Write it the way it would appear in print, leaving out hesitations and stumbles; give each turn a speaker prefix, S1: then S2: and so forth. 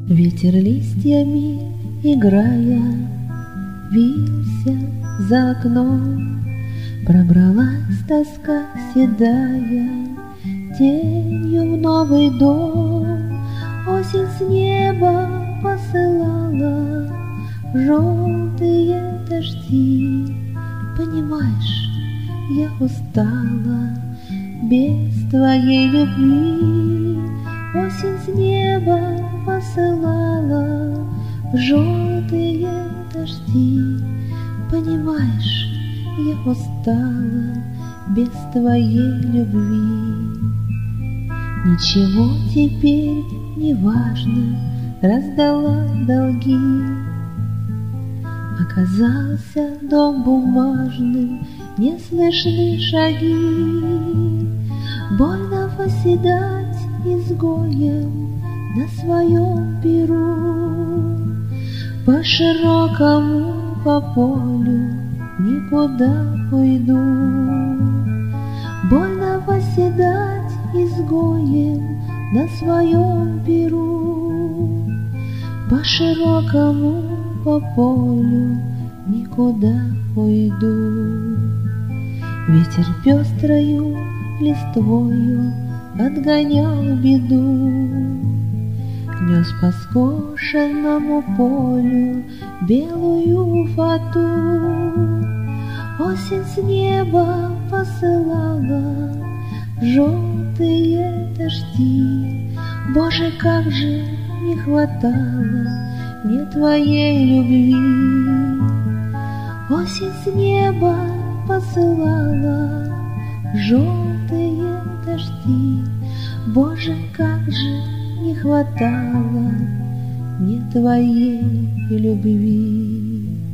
S1: Ветер листьями играя вился за окном, пробралась тоска седая тенью в новый дом. Осень с неба посылала желтые дожди. Понимаешь, я устала без твоей любви. Осень с неба посылала желтые дожди. Понимаешь, я устала без твоей любви. Ничего теперь не важно, раздала долги. Оказался дом бумажным, не слышны шаги. Больно восседать изгоем на своем перу. По широкому по полю никуда уйду. Больно восседать изгоем на своем перу. По широкому по полю никуда уйду. Ветер пестрою листвою отгонял беду, нес по скошенному полю белую фату. Осень с неба посылала желтые дожди. Боже, как же не хватало мне твоей любви. Осень с неба посылала желтые дожди. Боже, как же не хватало мне твоей любви.